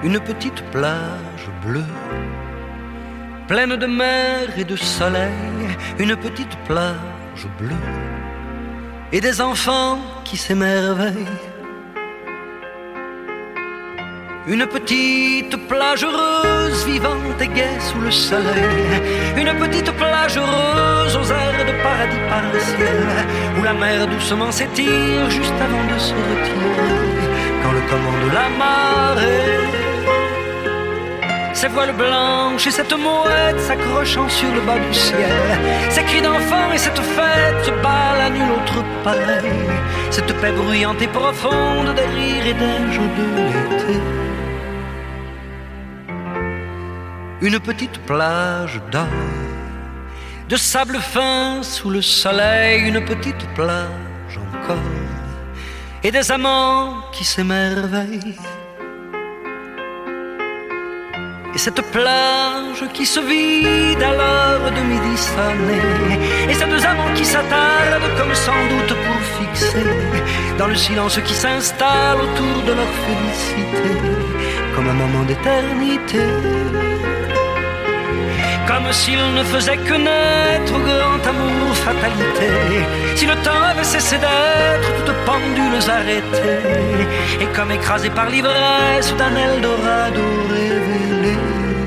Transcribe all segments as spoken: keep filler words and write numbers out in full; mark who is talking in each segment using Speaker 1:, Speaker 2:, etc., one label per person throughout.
Speaker 1: une petite plage bleue, pleine de mer et de soleil, une petite plage bleue, et des enfants qui s'émerveillent. Une petite plage heureuse, vivante et gaie sous le soleil. Une petite plage heureuse aux airs de paradis partiel, où la mer doucement s'étire juste avant de se retirer, quand le commande la marée. Ces voiles blanches et cette mouette s'accrochant sur le bas du ciel, ces cris d'enfants et cette fête se bat à nul autre pareil, cette paix bruyante et profonde des rires et des jeux de l'été. Une petite plage d'or, de sable fin sous le soleil, une petite plage encore, et des amants qui s'émerveillent. Et cette plage qui se vide à l'heure de midi sonné, et ces deux amants qui s'attardent comme sans doute pour fixer, dans le silence qui s'installe autour de leur félicité, comme un moment d'éternité. Comme s'il ne faisait que naître au grand amour fatalité, si le temps avait cessé d'être, toutes pendules arrêtées, et comme écrasé par l'ivresse d'un Eldorado révélé.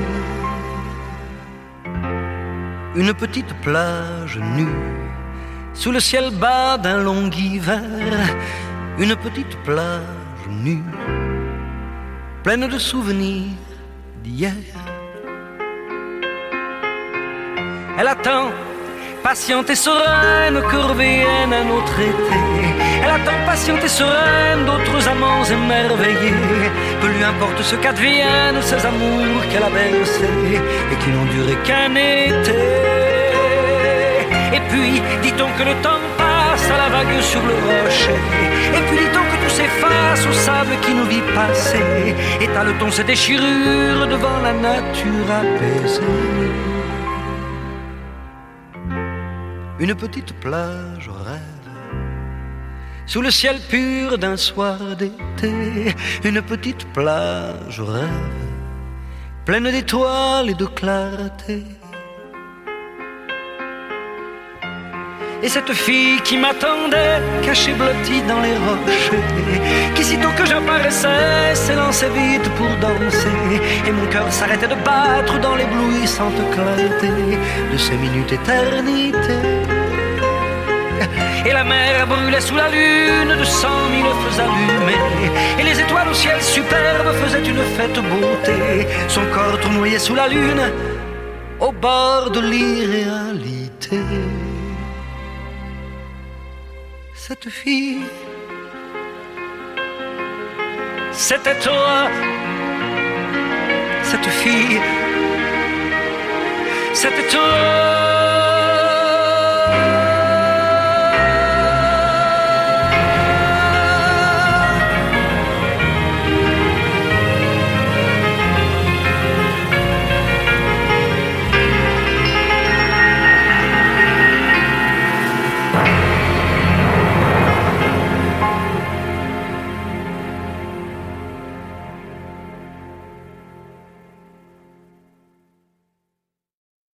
Speaker 1: Une petite plage nue, sous le ciel bas d'un long hiver, une petite plage nue, pleine de souvenirs d'hier. Elle attend, patiente et sereine, que revienne un autre été. Elle attend, patiente et sereine, d'autres amants émerveillés. Peu lui importe ce qu'adviennent ces amours qu'elle a bercés et qui n'ont duré qu'un été. Et puis, dit-on que le temps passe à la vague sur le rocher. Et puis, dit-on que tout s'efface au sable qui nous vit passer. Étale-t-on ces déchirures devant la nature apaisée. Une petite plage rêve, sous le ciel pur d'un soir d'été. Une petite plage rêve, pleine d'étoiles et de clarté. Et cette fille qui m'attendait, cachée blottie dans les rochers, qui sitôt que j'apparaissais s'élançait vite pour danser, et mon cœur s'arrêtait de battre dans l'éblouissante clarté de ces minutes éternités. Et la mer brûlait sous la lune de cent mille feux allumés, et les étoiles au ciel superbe faisaient une fête beauté. Son corps tournoyait sous la lune, au bord de l'irréalité. Cette fille, c'était toi. Cette fille, c'était toi.